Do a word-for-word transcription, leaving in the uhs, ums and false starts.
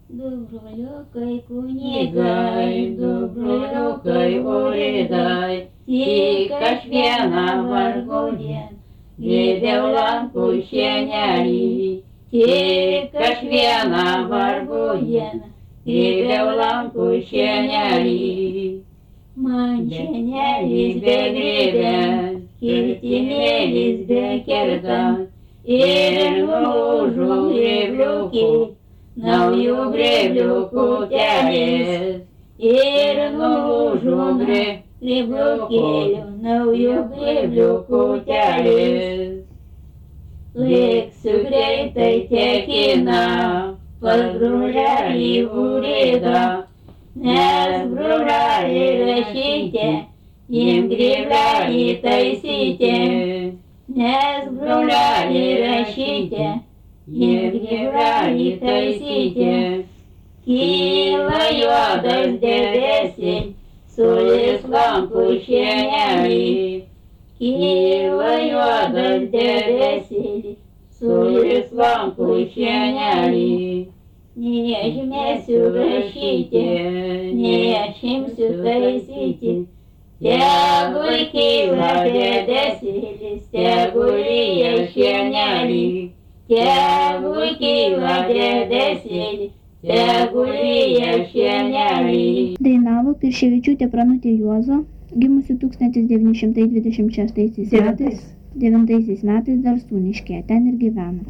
Du broliukai kunigai, du broliukai uridai, tik aš vieną vargo dien, gėdėl lankų šienelį, tik aš vieną vargo dien, gėdėl lankų šienelį. Man šienelis be grėbės, kirtimėlis be kertas, ir nulūžo grėbliukė, naujų grėbliukų telės, ir nulūžo grėbliukėlių, naujų grėbliukų telės. Lėksiu greitai tekina, pas brolelį urėdą, nes brolelį rašytė, jiem grėblelį taisyti, nes brolelį rašytė, jiem grėblelį taisyti. Kyla juodas debesis, sulis lankų šienelį, kyla juodas debesis, sulis lankų šienelį. Nei aš mėsiu rašyti, nei aš imsiu taisyti, tegul kyla debesis, tegul ryja šienelį, tegul kyla debesis, tegul ryja šienelį. Dainavo Pirševičiūtė Pranutė Juozo, gimusi tūkstantis devyni šimtai dvidešimt šeštaisiais metais, devintaisiais metais Darsūniškyje, ten ir gyveno.